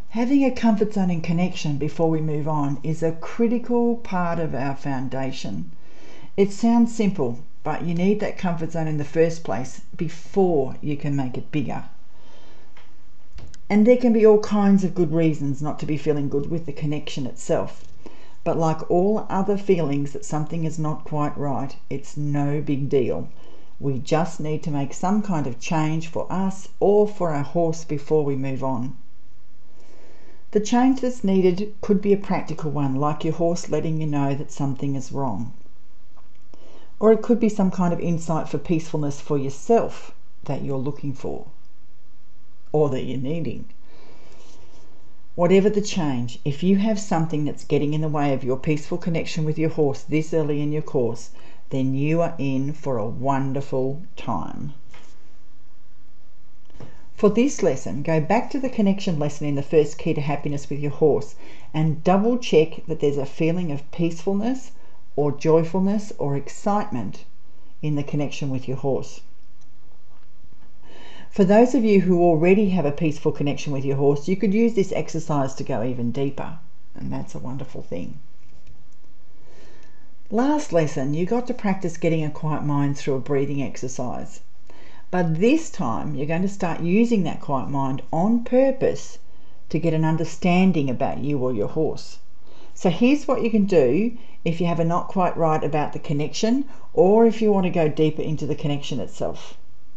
Having a comfort zone and connection before we move on is a critical part of our foundation. It sounds simple, but you need that comfort zone in the first place before you can make it bigger. And there can be all kinds of good reasons not to be feeling good with the connection itself. But like all other feelings that something is not quite right, it's no big deal. We just need to make some kind of change for us or for our horse before we move on. The change that's needed could be a practical one, like your horse letting you know that something is wrong. Or it could be some kind of insight for peacefulness for yourself that you're looking for, or that you're needing. Whatever the change, if you have something that's getting in the way of your peaceful connection with your horse this early in your course, then you are in for a wonderful time. For this lesson, go back to the connection lesson in the first key to happiness with your horse and double check that there's a feeling of peacefulness or joyfulness or excitement in the connection with your horse. For those of you who already have a peaceful connection with your horse, you could use this exercise to go even deeper, and that's a wonderful thing. Last lesson, you got to practice getting a quiet mind through a breathing exercise. But this time, you're going to start using that quiet mind on purpose to get an understanding about you or your horse. So here's what you can do if you have a not quite right about the connection, or if you want to go deeper into the connection itself.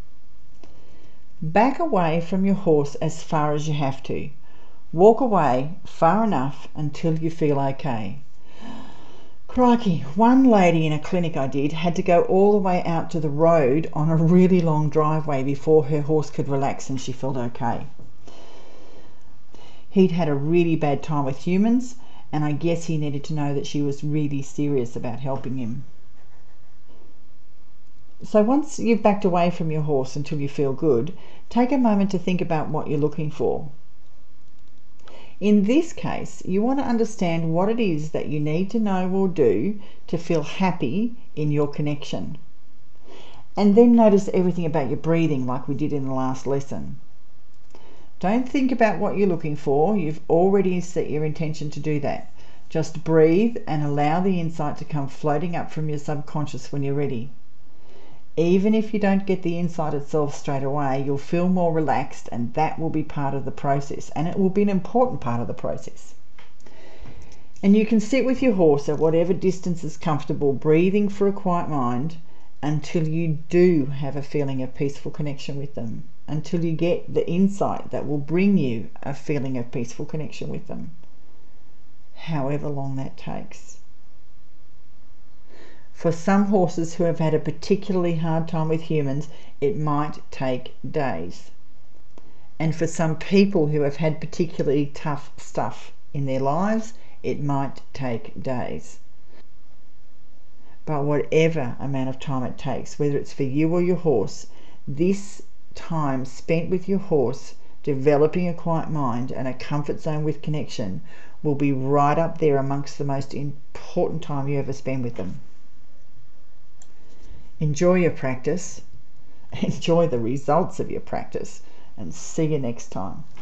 Back away from your horse as far as you have to. Walk away far enough until you feel okay. Crikey, one lady in a clinic I did had to go all the way out to the road on a really long driveway before her horse could relax and she felt okay. He'd had a really bad time with humans, and I guess he needed to know that she was really serious about helping him. So once you've backed away from your horse until you feel good, take a moment to think about what you're looking for. In this case, you want to understand what it is that you need to know or do to feel happy in your connection. And then notice everything about your breathing like we did in the last lesson. Don't think about what you're looking for. You've already set your intention to do that. Just breathe and allow the insight to come floating up from your subconscious when you're ready. Even if you don't get the insight itself straight away, you'll feel more relaxed, and that will be part of the process, and it will be an important part of the process. And you can sit with your horse at whatever distance is comfortable, breathing for a quiet mind until you do have a feeling of peaceful connection with them, until you get the insight that will bring you a feeling of peaceful connection with them, however long that takes. For some horses who have had a particularly hard time with humans, it might take days. And for some people who have had particularly tough stuff in their lives, it might take days. But whatever amount of time it takes, whether it's for you or your horse, this time spent with your horse, developing a quiet mind and a comfort zone with connection, will be right up there amongst the most important time you ever spend with them. Enjoy your practice, enjoy the results of your practice, and see you next time.